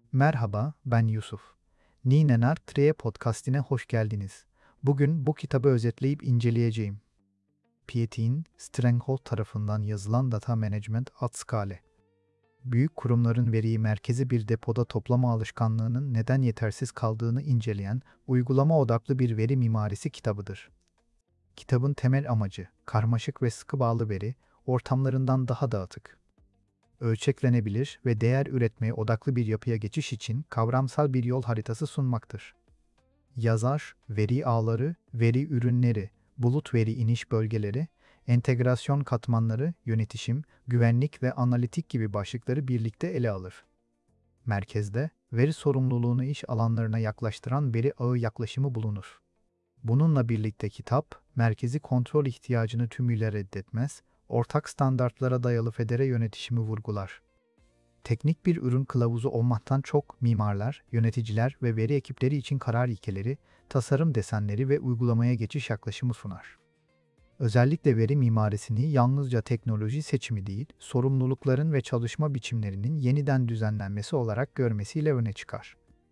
Merhaba, ben Yusuf. Ninenar Triye podcastine hoş geldiniz. Bugün bu kitabı özetleyip inceleyeceğim. Pietin Stranghold tarafından yazılan Data Management at Scale. Büyük kurumların veriyi merkezi bir depoda toplama alışkanlığının neden yetersiz kaldığını inceleyen uygulama odaklı bir veri mimarisi kitabıdır. Kitabın temel amacı, karmaşık ve sıkı bağlı veri ortamlarından daha dağıtık, ölçeklenebilir ve değer üretmeye odaklı bir yapıya geçiş için kavramsal bir yol haritası sunmaktır. Yazar, veri ağları, veri ürünleri, bulut veri iniş bölgeleri, entegrasyon katmanları, yönetişim, güvenlik ve analitik gibi başlıkları birlikte ele alır. Merkezde, veri sorumluluğunu iş alanlarına yaklaştıran veri ağı yaklaşımı bulunur. Bununla birlikte kitap, merkezi kontrol ihtiyacını tümüyle reddetmez, ortak standartlara dayalı federe yönetişimi vurgular. Teknik bir ürün kılavuzu olmaktan çok mimarlar, yöneticiler ve veri ekipleri için karar ilkeleri, tasarım desenleri ve uygulamaya geçiş yaklaşımı sunar. Özellikle veri mimarisini yalnızca teknoloji seçimi değil, sorumlulukların ve çalışma biçimlerinin yeniden düzenlenmesi olarak görmesiyle öne çıkar.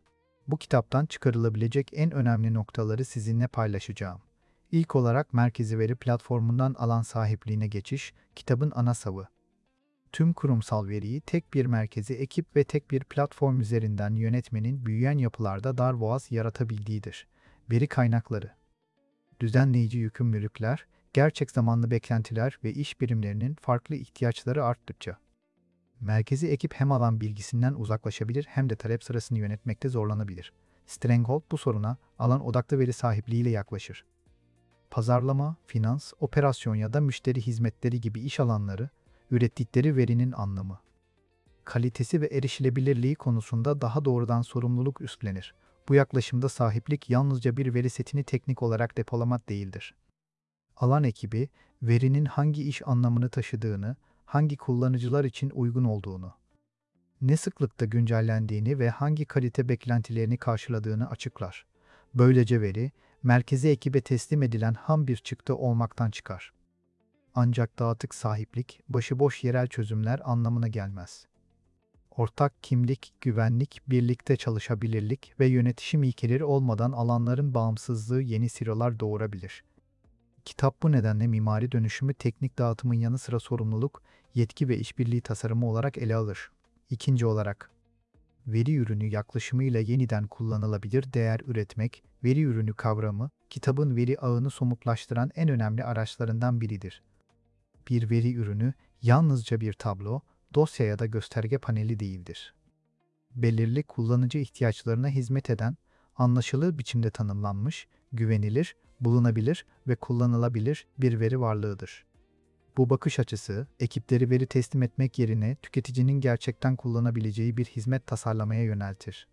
Bu kitaptan çıkarılabilecek en önemli noktaları sizinle paylaşacağım. İlk olarak merkezi veri platformundan alan sahipliğine geçiş, kitabın ana savı. Tüm kurumsal veriyi tek bir merkezi ekip ve tek bir platform üzerinden yönetmenin büyüyen yapılarda darboğaz yaratabildiğidir. Veri kaynakları, düzenleyici yükümlülükler, gerçek zamanlı beklentiler ve iş birimlerinin farklı ihtiyaçları arttıkça, merkezi ekip hem alan bilgisinden uzaklaşabilir hem de talep sırasını yönetmekte zorlanabilir. Stranghold bu soruna alan odaklı veri sahipliğiyle yaklaşır. Pazarlama, finans, operasyon ya da müşteri hizmetleri gibi iş alanları, ürettikleri verinin anlamı, kalitesi ve erişilebilirliği konusunda daha doğrudan sorumluluk üstlenir. Bu yaklaşımda sahiplik yalnızca bir veri setini teknik olarak depolamak değildir. Alan ekibi, verinin hangi iş anlamını taşıdığını, hangi kullanıcılar için uygun olduğunu, ne sıklıkta güncellendiğini ve hangi kalite beklentilerini karşıladığını açıklar. Böylece veri, merkezi ekibe teslim edilen ham bir çıktı olmaktan çıkar. Ancak dağıtık sahiplik, başıboş yerel çözümler anlamına gelmez. Ortak kimlik, güvenlik, birlikte çalışabilirlik ve yönetişim ilkeleri olmadan alanların bağımsızlığı yeni silolar doğurabilir. Kitap bu nedenle mimari dönüşümü teknik dağıtımın yanı sıra sorumluluk, yetki ve işbirliği tasarımı olarak ele alır. İkinci olarak, veri ürünü yaklaşımıyla yeniden kullanılabilir değer üretmek, veri ürünü kavramı, kitabın veri ağını somutlaştıran en önemli araçlarından biridir. Bir veri ürünü yalnızca bir tablo, dosya ya da gösterge paneli değildir. Belirli kullanıcı ihtiyaçlarına hizmet eden, anlaşılır biçimde tanımlanmış, güvenilir, bulunabilir ve kullanılabilir bir veri varlığıdır. Bu bakış açısı, ekipleri veri teslim etmek yerine tüketicinin gerçekten kullanabileceği bir hizmet tasarlamaya yöneltir.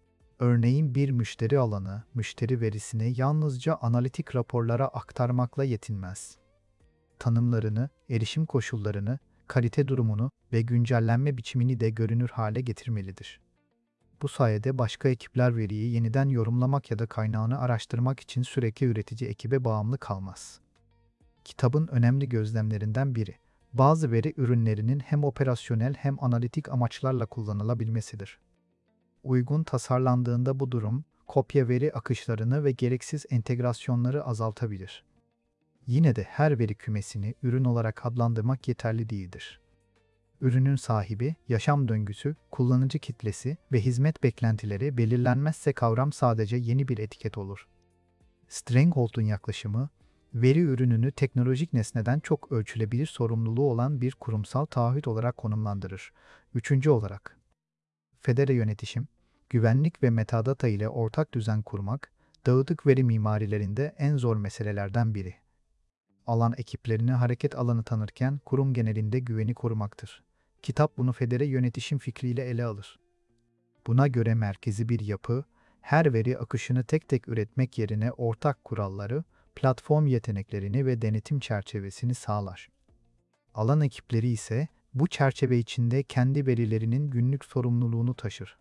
Örneğin bir müşteri alanı, müşteri verisini yalnızca analitik raporlara aktarmakla yetinmez. Tanımlarını, erişim koşullarını, kalite durumunu ve güncellenme biçimini de görünür hale getirmelidir. Bu sayede başka ekipler veriyi yeniden yorumlamak ya da kaynağını araştırmak için sürekli üretici ekibe bağımlı kalmaz. Kitabın önemli gözlemlerinden biri, bazı veri ürünlerinin hem operasyonel hem analitik amaçlarla kullanılabilmesidir. Uygun tasarlandığında bu durum, kopya veri akışlarını ve gereksiz entegrasyonları azaltabilir. Yine de her veri kümesini ürün olarak adlandırmak yeterli değildir. Ürünün sahibi, yaşam döngüsü, kullanıcı kitlesi ve hizmet beklentileri belirlenmezse kavram sadece yeni bir etiket olur. Stranghold'un yaklaşımı, veri ürününü teknolojik nesneden çok ölçülebilir sorumluluğu olan bir kurumsal taahhüt olarak konumlandırır. Üçüncü olarak, federe yönetişim, güvenlik ve metadata ile ortak düzen kurmak, dağıtık veri mimarilerinde en zor meselelerden biri. Alan ekiplerini hareket alanı tanırken kurum genelinde güveni korumaktır. Kitap bunu federe yönetişim fikriyle ele alır. Buna göre merkezi bir yapı, her veri akışını tek tek üretmek yerine ortak kuralları, platform yeteneklerini ve denetim çerçevesini sağlar. Alan ekipleri ise bu çerçeve içinde kendi verilerinin günlük sorumluluğunu taşır.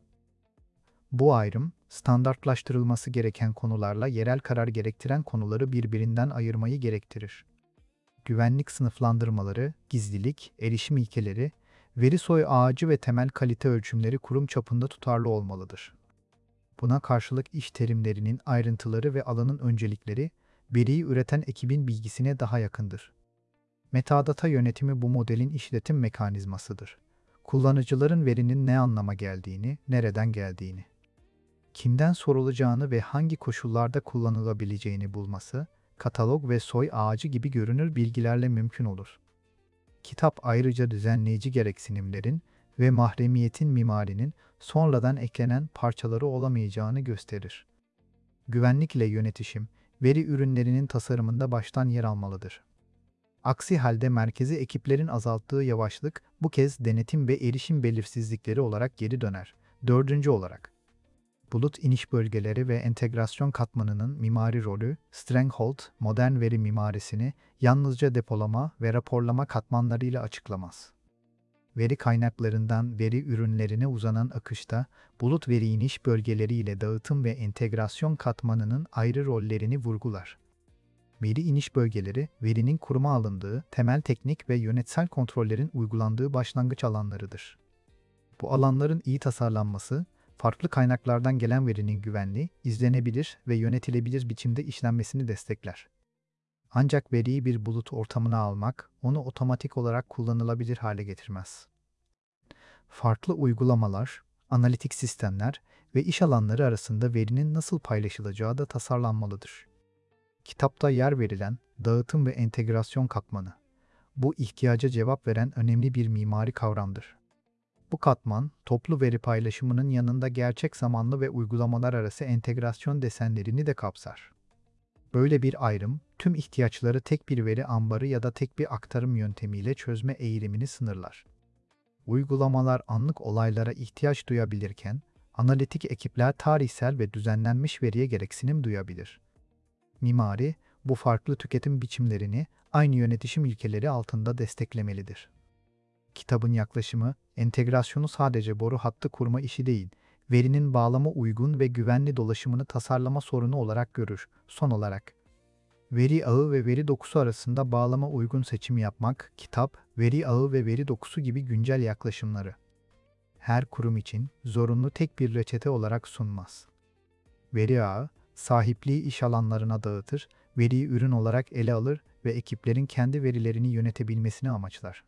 Bu ayrım, standartlaştırılması gereken konularla yerel karar gerektiren konuları birbirinden ayırmayı gerektirir. Güvenlik sınıflandırmaları, gizlilik, erişim ilkeleri Veri soy ağacı ve temel kalite ölçümleri kurum çapında tutarlı olmalıdır. Buna karşılık iş terimlerinin ayrıntıları ve alanın öncelikleri, veriyi üreten ekibin bilgisine daha yakındır. Metadata yönetimi bu modelin işletim mekanizmasıdır. Kullanıcıların verinin ne anlama geldiğini, nereden geldiğini, kimden sorulacağını ve hangi koşullarda kullanılabileceğini bulması, katalog ve soy ağacı gibi görünür bilgilerle mümkün olur. Kitap ayrıca düzenleyici gereksinimlerin ve mahremiyetin mimarinin sonradan eklenen parçaları olamayacağını gösterir. Güvenlikle yönetişim, veri ürünlerinin tasarımında baştan yer almalıdır. Aksi halde merkezi ekiplerin azalttığı yavaşlık bu kez denetim ve erişim belirsizlikleri olarak geri döner. Dördüncü olarak, bulut iniş bölgeleri ve entegrasyon katmanının mimari rolü, Stranghold, modern veri mimarisini yalnızca depolama ve raporlama katmanlarıyla açıklamaz. Veri kaynaklarından veri ürünlerine uzanan akışta, bulut veri iniş bölgeleriyle dağıtım ve entegrasyon katmanının ayrı rollerini vurgular. Veri iniş bölgeleri, verinin kuruma alındığı, temel teknik ve yönetsel kontrollerin uygulandığı başlangıç alanlarıdır. Bu alanların iyi tasarlanması, farklı kaynaklardan gelen verinin güvenli, izlenebilir ve yönetilebilir biçimde işlenmesini destekler. Ancak veriyi bir bulut ortamına almak, onu otomatik olarak kullanılabilir hale getirmez. Farklı uygulamalar, analitik sistemler ve iş alanları arasında verinin nasıl paylaşılacağı da tasarlanmalıdır. Kitapta yer verilen dağıtım ve entegrasyon katmanı, bu ihtiyaca cevap veren önemli bir mimari kavramdır. Bu katman, toplu veri paylaşımının yanında gerçek zamanlı ve uygulamalar arası entegrasyon desenlerini de kapsar. Böyle bir ayrım, tüm ihtiyaçları tek bir veri ambarı ya da tek bir aktarım yöntemiyle çözme eğilimini sınırlar. Uygulamalar anlık olaylara ihtiyaç duyabilirken, analitik ekipler tarihsel ve düzenlenmiş veriye gereksinim duyabilir. Mimari, bu farklı tüketim biçimlerini aynı yönetişim ilkeleri altında desteklemelidir. Kitabın yaklaşımı, entegrasyonu sadece boru hattı kurma işi değil, verinin bağlama uygun ve güvenli dolaşımını tasarlama sorunu olarak görür. Son olarak, veri ağı ve veri dokusu arasında bağlama uygun seçim yapmak, kitap, veri ağı ve veri dokusu gibi güncel yaklaşımları her kurum için zorunlu tek bir reçete olarak sunmaz. Veri ağı, sahipliği iş alanlarına dağıtır, veriyi ürün olarak ele alır ve ekiplerin kendi verilerini yönetebilmesini amaçlar.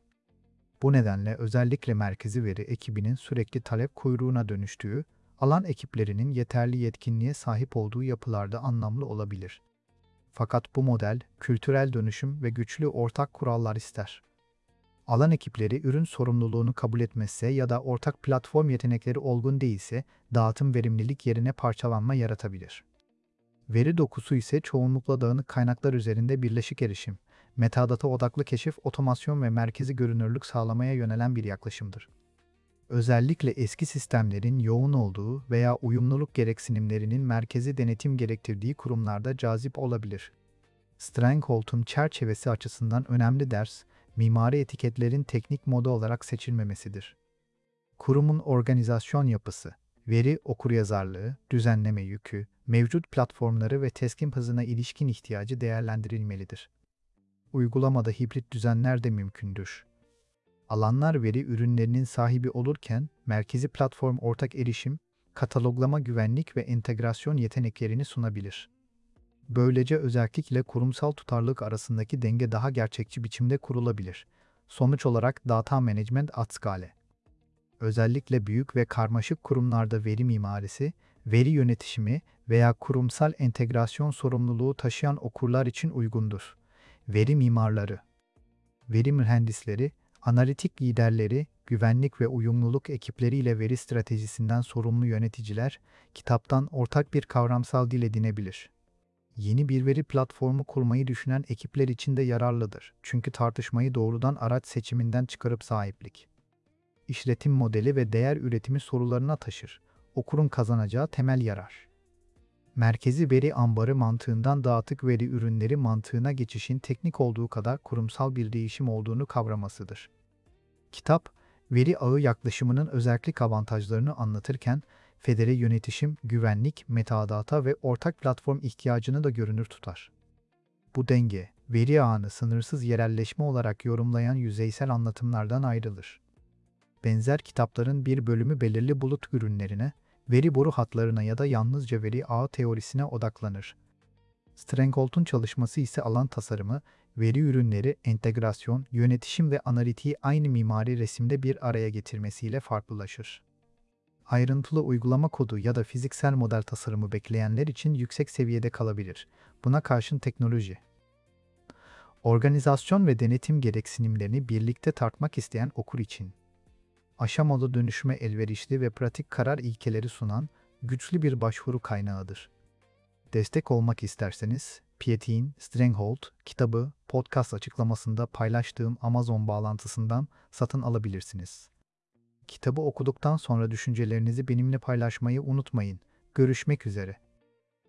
Bu nedenle özellikle merkezi veri ekibinin sürekli talep kuyruğuna dönüştüğü, alan ekiplerinin yeterli yetkinliğe sahip olduğu yapılarda anlamlı olabilir. Fakat bu model, kültürel dönüşüm ve güçlü ortak kurallar ister. Alan ekipleri ürün sorumluluğunu kabul etmezse ya da ortak platform yetenekleri olgun değilse, dağıtım verimlilik yerine parçalanma yaratabilir. Veri dokusu ise çoğunlukla dağınık kaynaklar üzerinde birleşik erişim, metadata odaklı keşif, otomasyon ve merkezi görünürlük sağlamaya yönelen bir yaklaşımdır. Özellikle eski sistemlerin yoğun olduğu veya uyumluluk gereksinimlerinin merkezi denetim gerektirdiği kurumlarda cazip olabilir. Stranghold'un çerçevesi açısından önemli ders, mimari etiketlerin teknik moda olarak seçilmemesidir. Kurumun organizasyon yapısı, veri okuryazarlığı, düzenleme yükü, mevcut platformları ve teslim hızına ilişkin ihtiyacı değerlendirilmelidir. Uygulamada hibrit düzenler de mümkündür. Alanlar veri ürünlerinin sahibi olurken, merkezi platform ortak erişim, kataloglama güvenlik ve entegrasyon yeteneklerini sunabilir. Böylece özellikle kurumsal tutarlılık arasındaki denge daha gerçekçi biçimde kurulabilir. Sonuç olarak data management at scale. Özellikle büyük ve karmaşık kurumlarda veri mimarisi, veri yönetişimi veya kurumsal entegrasyon sorumluluğu taşıyan okurlar için uygundur. Veri mimarları, veri mühendisleri, analitik liderleri, güvenlik ve uyumluluk ekipleriyle veri stratejisinden sorumlu yöneticiler, kitaptan ortak bir kavramsal dil edinebilir. Yeni bir veri platformu kurmayı düşünen ekipler için de yararlıdır. Çünkü tartışmayı doğrudan araç seçiminden çıkarıp sahiplik, işletim modeli ve değer üretimi sorularına taşır. Okurun kazanacağı temel yarar. Merkezi veri ambarı mantığından dağıtık veri ürünleri mantığına geçişin teknik olduğu kadar kurumsal bir değişim olduğunu kavramasıdır. Kitap, veri ağı yaklaşımının özellik avantajlarını anlatırken, federe yönetişim, güvenlik, metadata ve ortak platform ihtiyacını da görünür tutar. Bu denge, veri ağını sınırsız yerelleşme olarak yorumlayan yüzeysel anlatımlardan ayrılır. Benzer kitapların bir bölümü belirli bulut ürünlerine, veri boru hatlarına ya da yalnızca veri ağı teorisine odaklanır. Strangholt'un çalışması ise alan tasarımı, veri ürünleri, entegrasyon, yönetişim ve analitiği aynı mimari resimde bir araya getirmesiyle farklılaşır. Ayrıntılı uygulama kodu ya da fiziksel model tasarımı bekleyenler için yüksek seviyede kalabilir. Buna karşın teknoloji, organizasyon ve denetim gereksinimlerini birlikte tartmak isteyen okur için aşamalı dönüşüme elverişli ve pratik karar ilkeleri sunan güçlü bir başvuru kaynağıdır. Destek olmak isterseniz, Pietin Stranghold kitabı podcast açıklamasında paylaştığım Amazon bağlantısından satın alabilirsiniz. Kitabı okuduktan sonra düşüncelerinizi benimle paylaşmayı unutmayın. Görüşmek üzere.